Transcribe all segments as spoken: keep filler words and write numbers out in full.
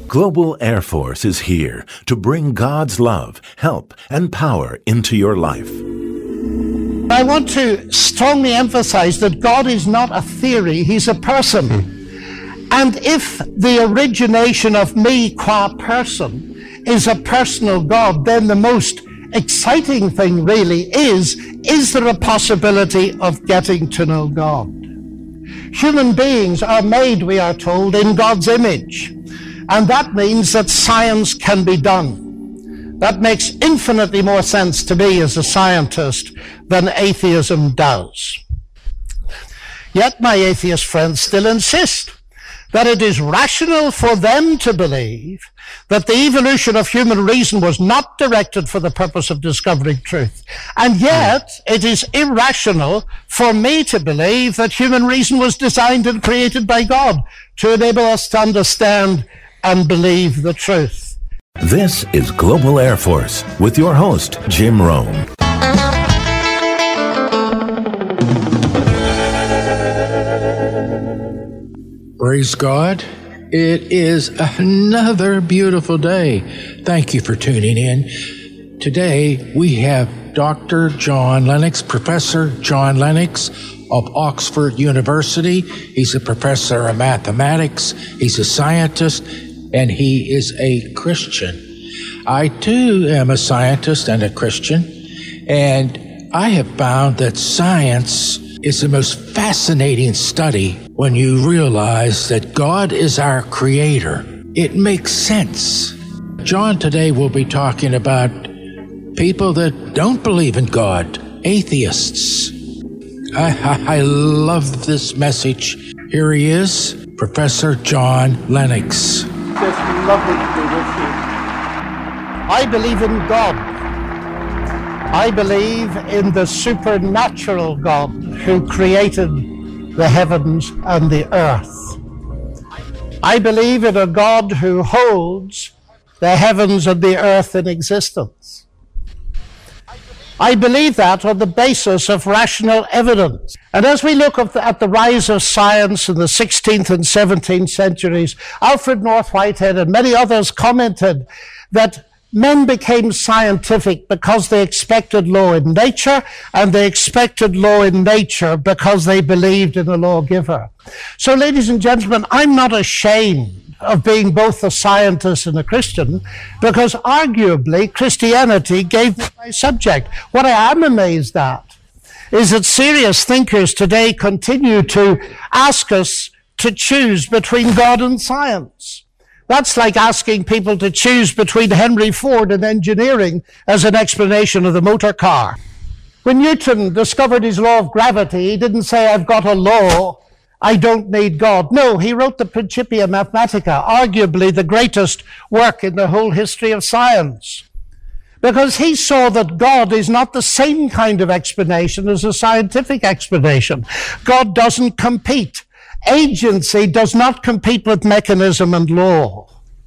Global Air Force is here to bring God's love, help, and power into your life. I want to strongly emphasize that God is not a theory, He's a person. And if the origination of me qua person is a personal God, then the most exciting thing really is, is there a possibility of getting to know God? Human beings are made, we are told, in God's image. And that means that science can be done. That makes infinitely more sense to me as a scientist than atheism does. Yet my atheist friends still insist that it is rational for them to believe that the evolution of human reason was not directed for the purpose of discovering truth. And yet it is irrational for me to believe that human reason was designed and created by God to enable us to understand and believe the truth. This is Global Air Force with your host, Jim Rome. Praise God. It is another beautiful day. Thank you for tuning in. Today we have Doctor John Lennox, Professor John Lennox of Oxford University. He's a professor of mathematics. He's a scientist, and he is a Christian. I too am a scientist and a Christian, and I have found that science is the most fascinating study when you realize that God is our creator. It makes sense. John today will be talking about people that don't believe in God, atheists. I, I, I love this message. Here he is, Professor John Lennox. It's lovely to be with you. I believe in God. I believe in the supernatural God who created the heavens and the earth. I believe in a God who holds the heavens and the earth in existence. I believe that on the basis of rational evidence. And as we look at the, at the rise of science in the sixteenth and seventeenth centuries, Alfred North Whitehead and many others commented that men became scientific because they expected law in nature, and they expected law in nature because they believed in a lawgiver. So, ladies and gentlemen, I'm not ashamed of being both a scientist and a Christian, because arguably Christianity gave me my subject. What I am amazed at is that serious thinkers today continue to ask us to choose between God and science. That's like asking people to choose between Henry Ford and engineering as an explanation of the motor car. When Newton discovered his law of gravity, he didn't say, I've got a law, I don't need God. No, he wrote the Principia Mathematica, arguably the greatest work in the whole history of science. Because he saw that God is not the same kind of explanation as a scientific explanation. God doesn't compete. Agency does not compete with mechanism and law.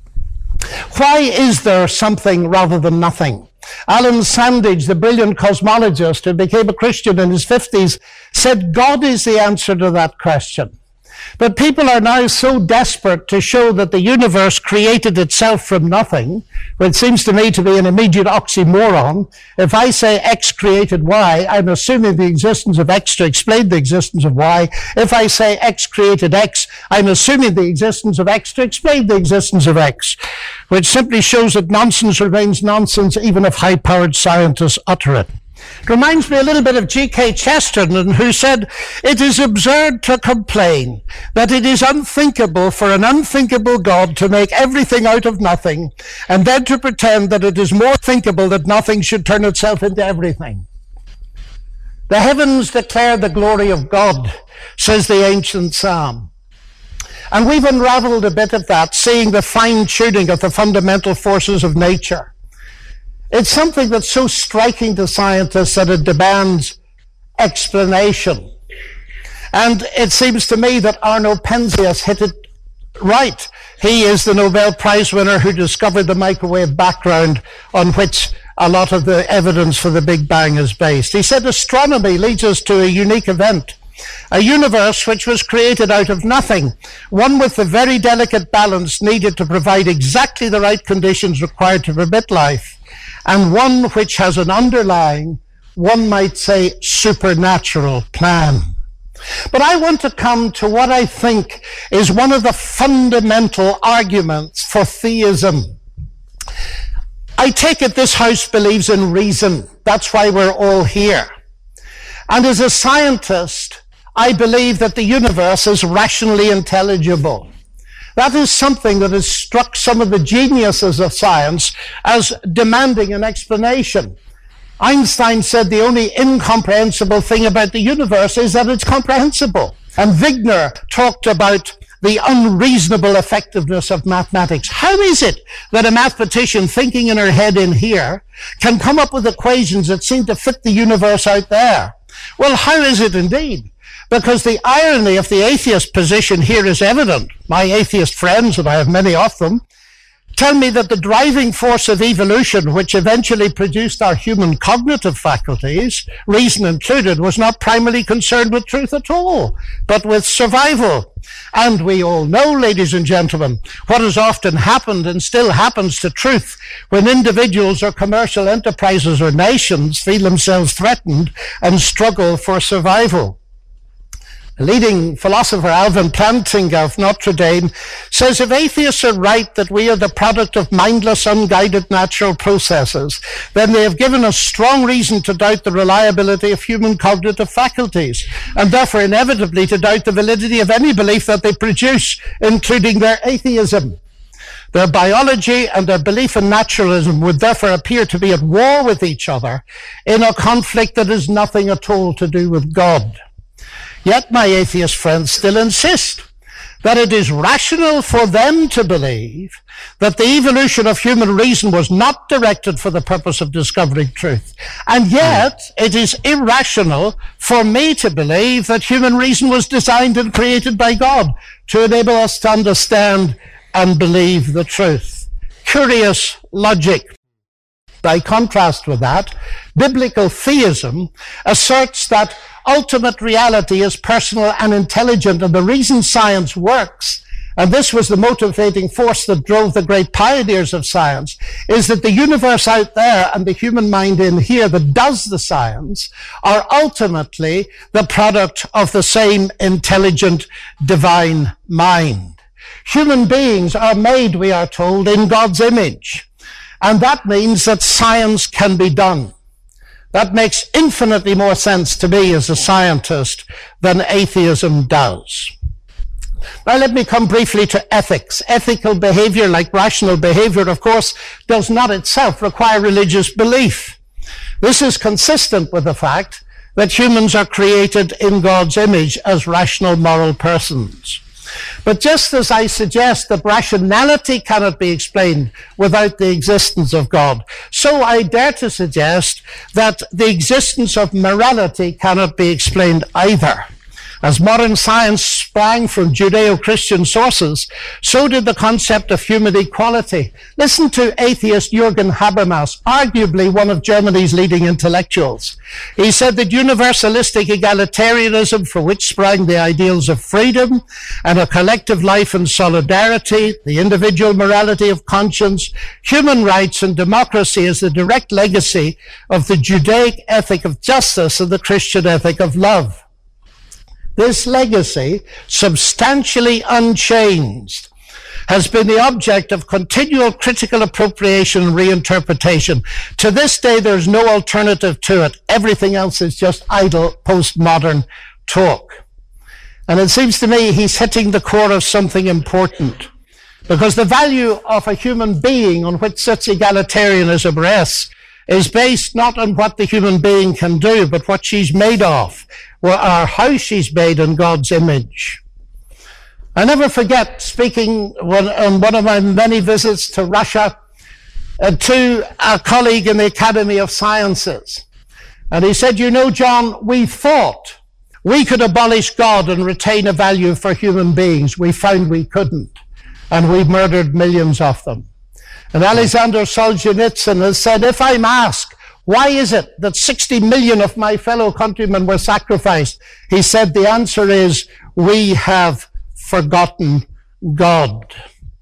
Why is there something rather than nothing? Alan Sandage, the brilliant cosmologist who became a Christian in his fifties, said God is the answer to that question. But people are now so desperate to show that the universe created itself from nothing, which seems to me to be an immediate oxymoron. If I say X created Y, I'm assuming the existence of X to explain the existence of Y. If I say X created X, I'm assuming the existence of X to explain the existence of X, which simply shows that nonsense remains nonsense even if high-powered scientists utter it. It reminds me a little bit of G K Chesterton, who said, it is absurd to complain that it is unthinkable for an unthinkable God to make everything out of nothing, and then to pretend that it is more thinkable that nothing should turn itself into everything. The heavens declare the glory of God, says the ancient psalm. And we've unraveled a bit of that, seeing the fine-tuning of the fundamental forces of nature. It's something that's so striking to scientists that it demands explanation. And it seems to me that Arno Penzias hit it right. He is the Nobel Prize winner who discovered the microwave background on which a lot of the evidence for the Big Bang is based. He said astronomy leads us to a unique event. A universe which was created out of nothing, one with the very delicate balance needed to provide exactly the right conditions required to permit life, and one which has an underlying, one might say, supernatural plan. But I want to come to what I think is one of the fundamental arguments for theism. I take it this house believes in reason. That's why we're all here. And as a scientist, I believe that the universe is rationally intelligible. That is something that has struck some of the geniuses of science as demanding an explanation. Einstein said the only incomprehensible thing about the universe is that it's comprehensible. And Wigner talked about the unreasonable effectiveness of mathematics. How is it that a mathematician thinking in her head in here can come up with equations that seem to fit the universe out there? Well, how is it indeed? Because the irony of the atheist position here is evident. My atheist friends, and I have many of them, tell me that the driving force of evolution, which eventually produced our human cognitive faculties, reason included, was not primarily concerned with truth at all, but with survival. And we all know, ladies and gentlemen, what has often happened and still happens to truth when individuals or commercial enterprises or nations feel themselves threatened and struggle for survival. A leading philosopher, Alvin Plantinga of Notre Dame, says if atheists are right that we are the product of mindless, unguided natural processes, then they have given us strong reason to doubt the reliability of human cognitive faculties, and therefore inevitably to doubt the validity of any belief that they produce, including their atheism. Their biology and their belief in naturalism would therefore appear to be at war with each other in a conflict that has nothing at all to do with God. Yet my atheist friends still insist that it is rational for them to believe that the evolution of human reason was not directed for the purpose of discovering truth. And yet it is irrational for me to believe that human reason was designed and created by God to enable us to understand and believe the truth. Curious logic. By contrast with that, biblical theism asserts that ultimate reality is personal and intelligent, and the reason science works, and this was the motivating force that drove the great pioneers of science, is that the universe out there and the human mind in here that does the science are ultimately the product of the same intelligent divine mind. Human beings are made, we are told, in God's image. And that means that science can be done. That makes infinitely more sense to me as a scientist than atheism does. Now let me come briefly to ethics. Ethical behavior, like rational behavior, of course, does not itself require religious belief. This is consistent with the fact that humans are created in God's image as rational moral persons. But just as I suggest that rationality cannot be explained without the existence of God, so I dare to suggest that the existence of morality cannot be explained either. As modern science sprang from Judeo-Christian sources, so did the concept of human equality. Listen to atheist Jürgen Habermas, arguably one of Germany's leading intellectuals. He said that universalistic egalitarianism, for which sprang the ideals of freedom and a collective life and solidarity, the individual morality of conscience, human rights and democracy, is the direct legacy of the Judaic ethic of justice and the Christian ethic of love. This legacy, substantially unchanged, has been the object of continual critical appropriation and reinterpretation. To this day, there's no alternative to it. Everything else is just idle postmodern talk. And it seems to me he's hitting the core of something important, because the value of a human being on which such egalitarianism rests is based not on what the human being can do, but what she's made of, or how she's made in God's image. I never forget speaking on one of my many visits to Russia uh, to a colleague in the Academy of Sciences. And he said, you know, John, we thought we could abolish God and retain a value for human beings. We found we couldn't. And we murdered millions of them. And Alexander Solzhenitsyn has said, if I'm asked, Why is it that sixty million of my fellow countrymen were sacrificed? He said the answer is, we have forgotten God.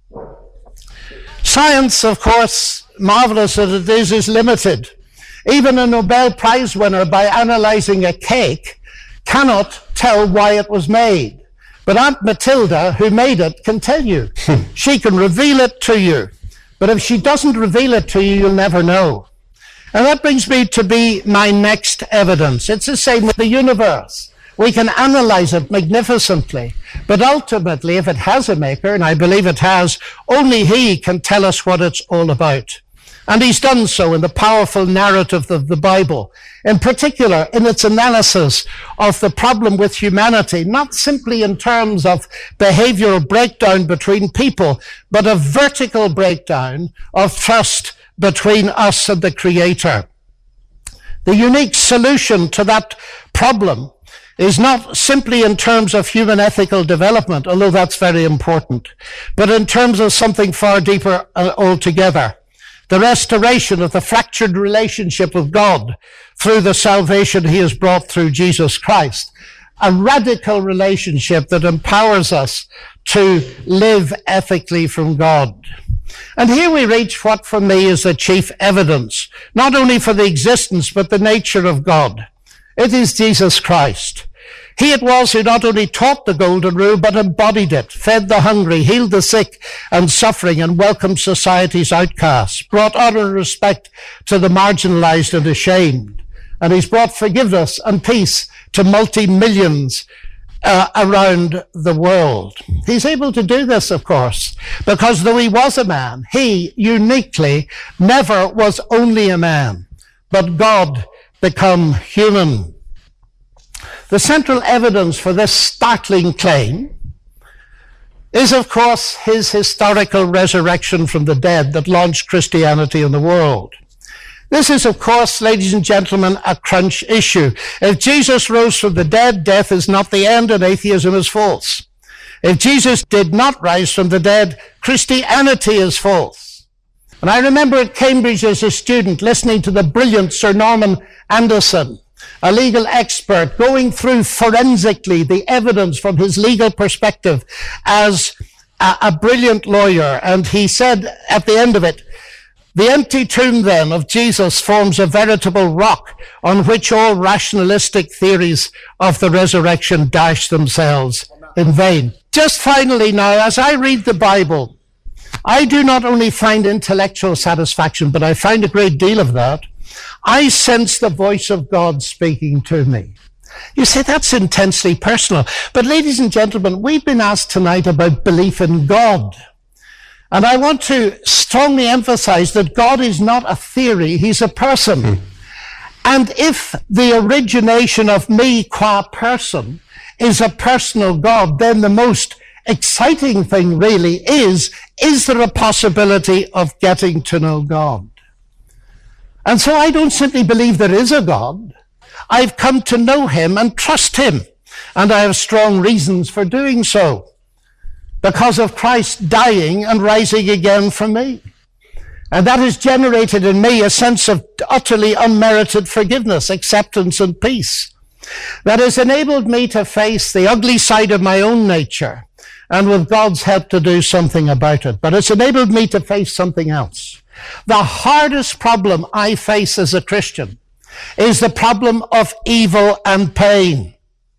Science, of course, marvelous as it is, is limited. Even a Nobel Prize winner, by analyzing a cake, cannot tell why it was made. But Aunt Matilda, who made it, can tell you. She can reveal it to you. But if she doesn't reveal it to you, you'll never know. And that brings me to be my next evidence. It's the same with the universe. We can analyze it magnificently. But ultimately, if it has a maker, and I believe it has, only he can tell us what it's all about. And he's done so in the powerful narrative of the Bible, in particular in its analysis of the problem with humanity, not simply in terms of behavioral breakdown between people, but a vertical breakdown of trust between us and the Creator. The unique solution to that problem is not simply in terms of human ethical development, although that's very important, but in terms of something far deeper uh, altogether. The restoration of the fractured relationship with God through the salvation he has brought through Jesus Christ. A radical relationship that empowers us to live ethically from God. And here we reach what for me is the chief evidence, not only for the existence but the nature of God. It is Jesus Christ. He it was who not only taught the golden rule, but embodied it, fed the hungry, healed the sick and suffering, and welcomed society's outcasts, brought honor and respect to the marginalized and ashamed. And he's brought forgiveness and peace to multi-millions uh, around the world. He's able to do this, of course, because though he was a man, he uniquely never was only a man, but God become human. The central evidence for this startling claim is, of course, his historical resurrection from the dead that launched Christianity in the world. This is, of course, ladies and gentlemen, a crunch issue. If Jesus rose from the dead, death is not the end and atheism is false. If Jesus did not rise from the dead, Christianity is false. And I remember at Cambridge as a student listening to the brilliant Sir Norman Anderson, a legal expert, going through forensically the evidence from his legal perspective as a, a brilliant lawyer. And he said at the end of it, the empty tomb then of Jesus forms a veritable rock on which all rationalistic theories of the resurrection dash themselves in vain. Just finally now, as I read the Bible, I do not only find intellectual satisfaction, but I find a great deal of that. I sense the voice of God speaking to me. You say that's intensely personal. But ladies and gentlemen, we've been asked tonight about belief in God. And I want to strongly emphasize that God is not a theory, he's a person. Mm. And if the origination of me qua person is a personal God, then the most exciting thing really is, is there a possibility of getting to know God? And so I don't simply believe there is a God. I've come to know him and trust him. And I have strong reasons for doing so, because of Christ dying and rising again for me. And that has generated in me a sense of utterly unmerited forgiveness, acceptance, and peace. That has enabled me to face the ugly side of my own nature, and with God's help to do something about it. But it's enabled me to face something else. The hardest problem I face as a Christian is the problem of evil and pain.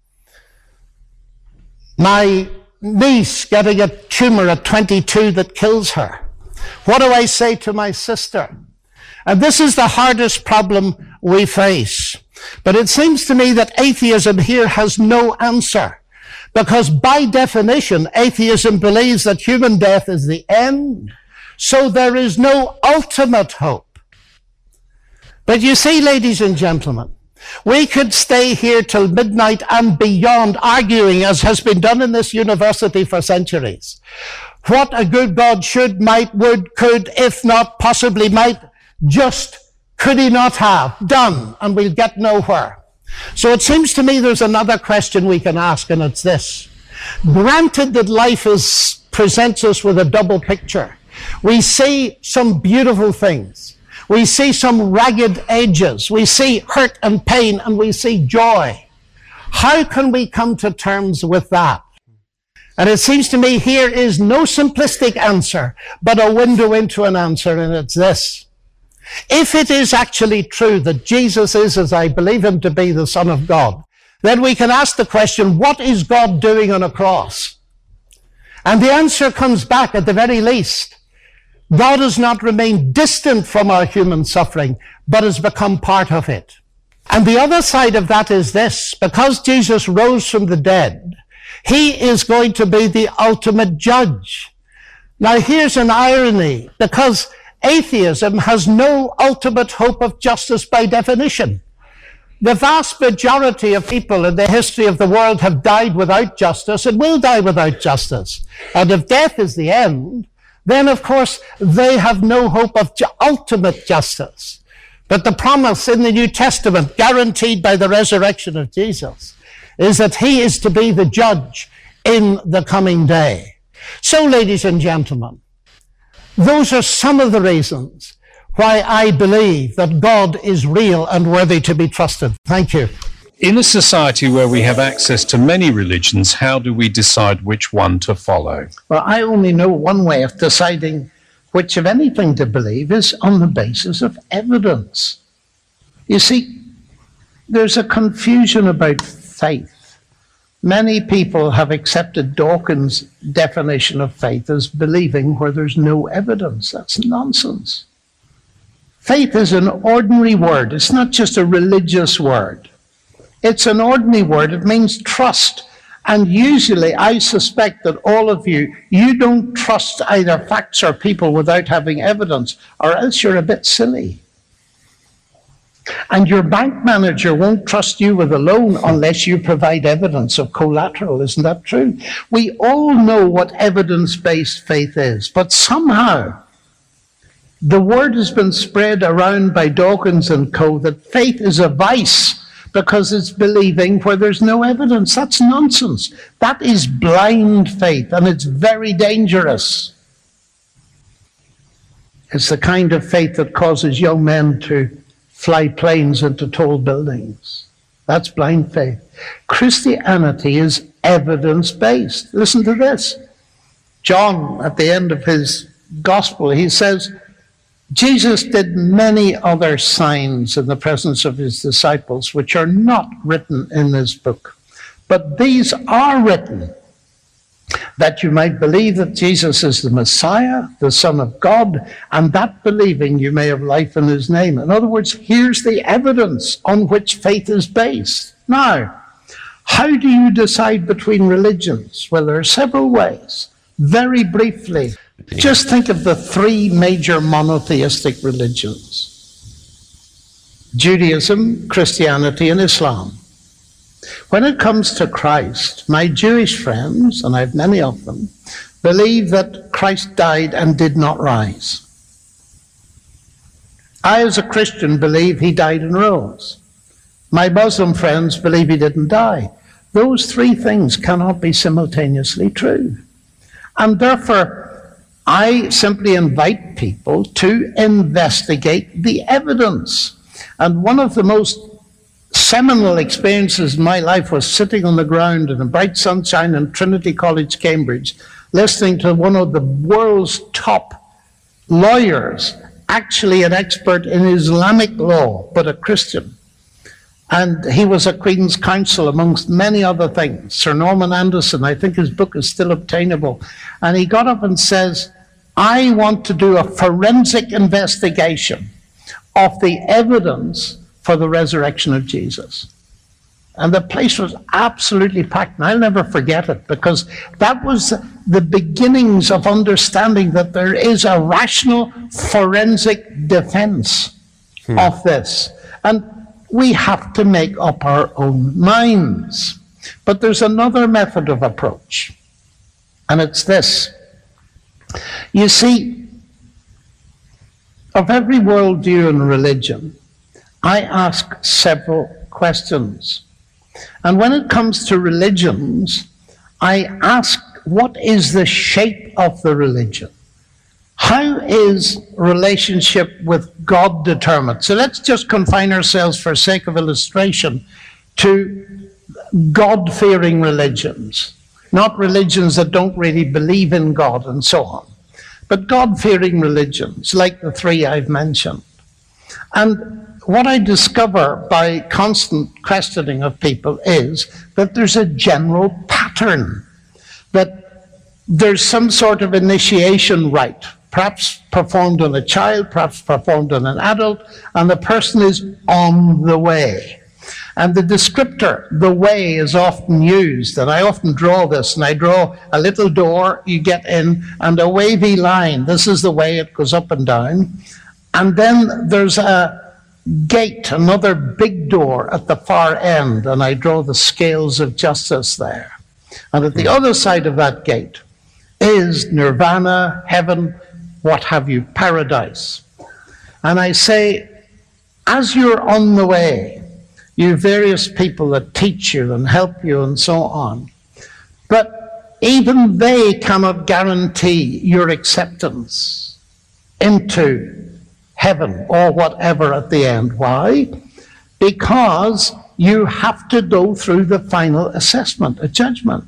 My niece getting a tumor at twenty-two that kills her. What do I say to my sister? And this is the hardest problem we face. But it seems to me that atheism here has no answer. Because by definition, atheism believes that human death is the end. So there is no ultimate hope. But you see, ladies and gentlemen, we could stay here till midnight and beyond arguing, as has been done in this university for centuries, what a good God should, might, would, could, if not, possibly might, just could he not have done, and we'll get nowhere. So it seems to me there's another question we can ask, and it's this. Granted that life is, presents us with a double picture, we see some beautiful things, We see some ragged edges. We see hurt and pain, and we see joy. How can we come to terms with that? And it seems to me here is no simplistic answer, but a window into an answer, and it's this. If it is actually true that Jesus is, as I believe him to be, the Son of God, then we can ask the question, what is God doing on a cross? And the answer comes back at the very least. God has not remained distant from our human suffering, but has become part of it. And the other side of that is this. Because Jesus rose from the dead, he is going to be the ultimate judge. Now here's an irony, because atheism has no ultimate hope of justice by definition. The vast majority of people in the history of the world have died without justice and will die without justice. And if death is the end, then of course they have no hope of ju- ultimate justice. But the promise in the New Testament, guaranteed by the resurrection of Jesus, is that he is to be the judge in the coming day. So, ladies and gentlemen, those are some of the reasons why I believe that God is real and worthy to be trusted. Thank you. In a society where we have access to many religions, how do we decide which one to follow? Well, I only know one way of deciding which of anything to believe is on the basis of evidence. You see, there's a confusion about faith. Many people have accepted Dawkins' definition of faith as believing where there's no evidence. That's nonsense. Faith is an ordinary word. It's not just a religious word. It's an ordinary word. It means trust. And usually, I suspect that all of you, you don't trust either facts or people without having evidence, or else you're a bit silly. And your bank manager won't trust you with a loan unless you provide evidence of collateral. Isn't that true? We all know what evidence-based faith is, but somehow the word has been spread around by Dawkins and co. that faith is a vice because it's believing where there's no evidence. That's nonsense. That is blind faith, and it's very dangerous. It's the kind of faith that causes young men to fly planes into tall buildings. That's blind faith. Christianity is evidence-based. Listen to this. John, at the end of his gospel, he says, Jesus did many other signs in the presence of his disciples, which are not written in this book. But these are written, that you might believe that Jesus is the Messiah, the Son of God, and that believing you may have life in his name. In other words, here's the evidence on which faith is based. Now, how do you decide between religions? Well, there are several ways. Very briefly, just think of the three major monotheistic religions: Judaism, Christianity, and Islam. When it comes to Christ, my Jewish friends, and I have many of them, believe that Christ died and did not rise. I, as a Christian, believe he died and rose. My Muslim friends believe he didn't die. Those three things cannot be simultaneously true. And therefore, I simply invite people to investigate the evidence. And one of the most seminal experiences in my life was sitting on the ground in the bright sunshine in Trinity College, Cambridge, listening to one of the world's top lawyers, actually an expert in Islamic law, but a Christian. And he was a Queen's Counsel, amongst many other things. Sir Norman Anderson, I think his book is still obtainable. And he got up and says, I want to do a forensic investigation of the evidence for the resurrection of Jesus. And the place was absolutely packed. And I'll never forget it, because that was the beginnings of understanding that there is a rational forensic defense hmm. of this. And we have to make up our own minds. But there's another method of approach, and it's this. You see, of every worldview and religion, I ask several questions. And when it comes to religions, I ask, what is the shape of the religion? How is relationship with God determined? So let's just confine ourselves, for sake of illustration, to God-fearing religions. Not religions that don't really believe in God and so on, but God-fearing religions, like the three I've mentioned. And what I discover by constant questioning of people is that there's a general pattern, that there's some sort of initiation rite, perhaps performed on a child, perhaps performed on an adult, and the person is on the way. And the descriptor, the way, is often used, and I often draw this, and I draw a little door, you get in, and a wavy line. This is the way it goes up and down. And then there's a gate, another big door at the far end, and I draw the scales of justice there. And at the other side of that gate is nirvana, heaven, what have you, paradise. And I say, as you're on the way, you have various people that teach you and help you and so on. But even they cannot guarantee your acceptance into heaven or whatever at the end. Why? Because you have to go through the final assessment, a judgment.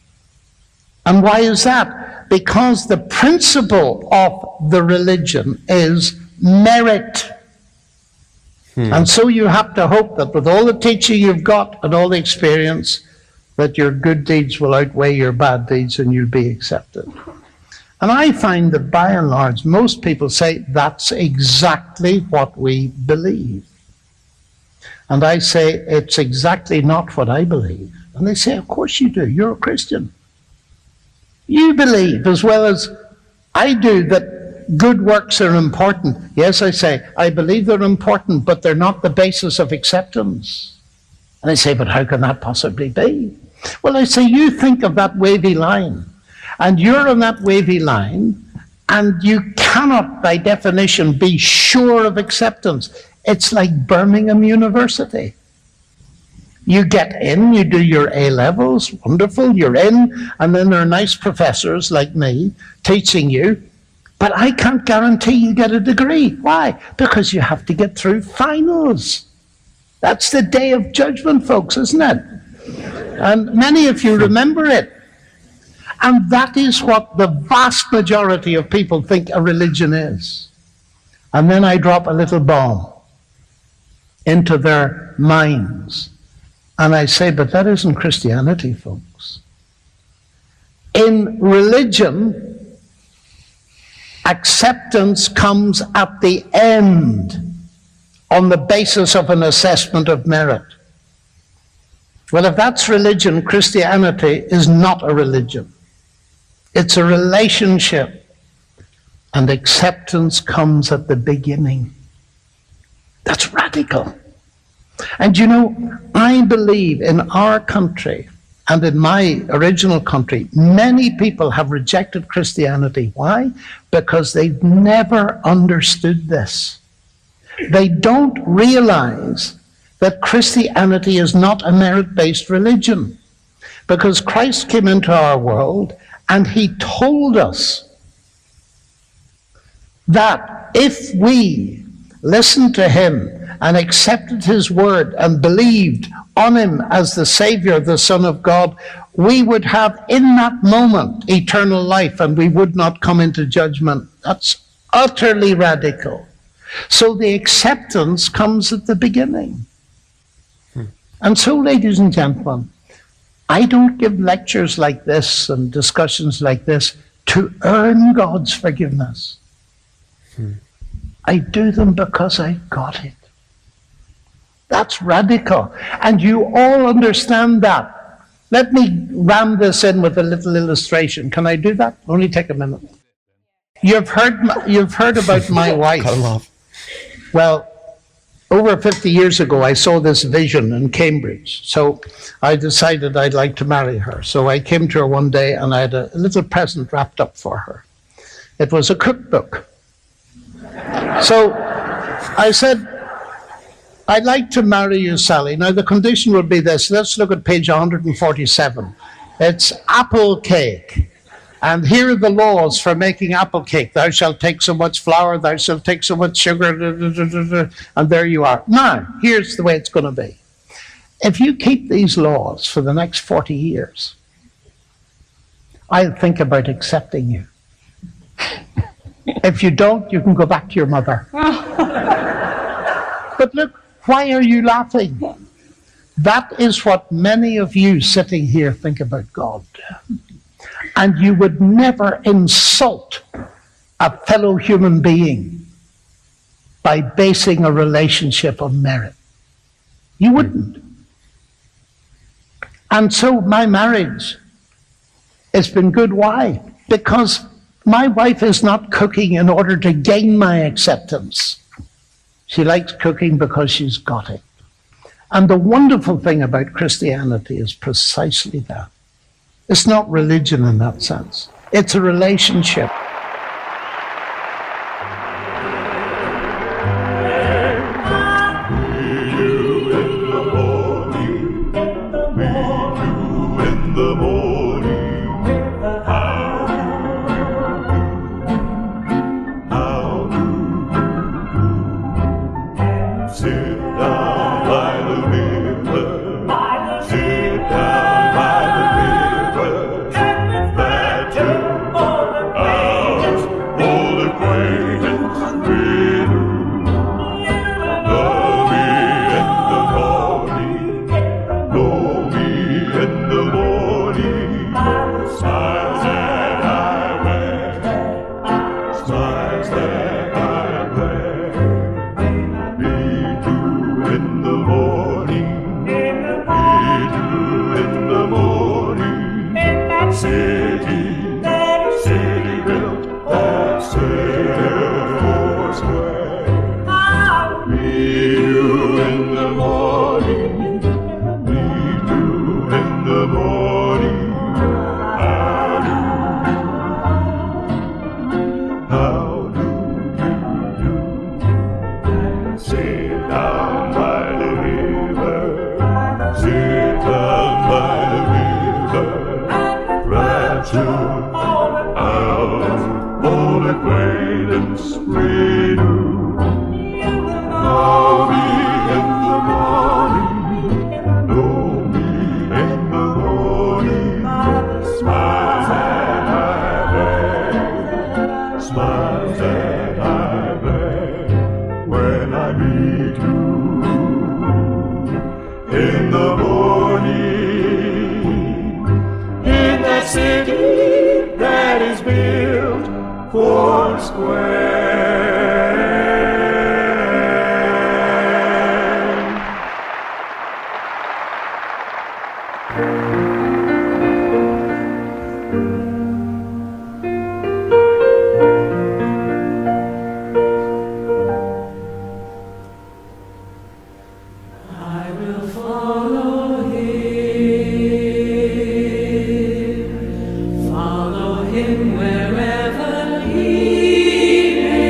And why is that? Because the principle of the religion is merit. Hmm. And so you have to hope that with all the teaching you've got and all the experience, that your good deeds will outweigh your bad deeds and you'll be accepted. And I find that by and large, most people say that's exactly what we believe. And I say, it's exactly not what I believe. And they say, of course you do, you're a Christian. You believe, as well as I do, that good works are important. Yes, I say, I believe they're important, but they're not the basis of acceptance. And I say, but how can that possibly be? Well, I say, you think of that wavy line, and you're on that wavy line, and you cannot, by definition, be sure of acceptance. It's like Birmingham University. You get in, you do your A-levels, wonderful, you're in, and then there are nice professors like me teaching you, but I can't guarantee you get a degree. Why? Because you have to get through finals. That's the day of judgment, folks, isn't it? And many of you remember it. And that is what the vast majority of people think a religion is. And then I drop a little bomb into their minds. And I say, but that isn't Christianity, folks. In religion, acceptance comes at the end on the basis of an assessment of merit. Well, if that's religion, Christianity is not a religion. It's a relationship, and acceptance comes at the beginning. That's radical. And you know, I believe in our country and in my original country, many people have rejected Christianity. Why? Because they've never understood this. They don't realize that Christianity is not a merit-based religion. Because Christ came into our world and he told us that if we listened to him and accepted his word and believed on him as the Savior, the Son of God, we would have in that moment eternal life and we would not come into judgment. That's utterly radical. So the acceptance comes at the beginning. Hmm. And so, ladies and gentlemen, I don't give lectures like this and discussions like this to earn God's forgiveness. Hmm. I do them because I got it. That's radical. And you all understand that. Let me ram this in with a little illustration. Can I do that? Only take a minute. You've heard, you've heard about my wife. Cut him off. Well, over fifty years ago, I saw this vision in Cambridge. So I decided I'd like to marry her. So I came to her one day and I had a little present wrapped up for her. It was a cookbook. So I said, I'd like to marry you, Sally. Now, the condition would be this. Let's look at page one hundred forty-seven. It's apple cake. And here are the laws for making apple cake. Thou shalt take so much flour, thou shalt take so much sugar, da, da, da, da, da, and there you are. Now, here's the way it's going to be. If you keep these laws for the next forty years, I'll think about accepting you. If you don't, you can go back to your mother. But look, why are you laughing? That is what many of you sitting here think about God. And you would never insult a fellow human being by basing a relationship on merit. You wouldn't. And so my marriage has been good. Why? Because my wife is not cooking in order to gain my acceptance. She likes cooking because she's got it. And the wonderful thing about Christianity is precisely that. It's not religion in that sense. It's a relationship. Follow him wherever he may.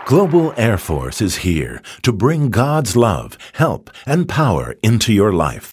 Global Air Force is here to bring God's love, help, and power into your life.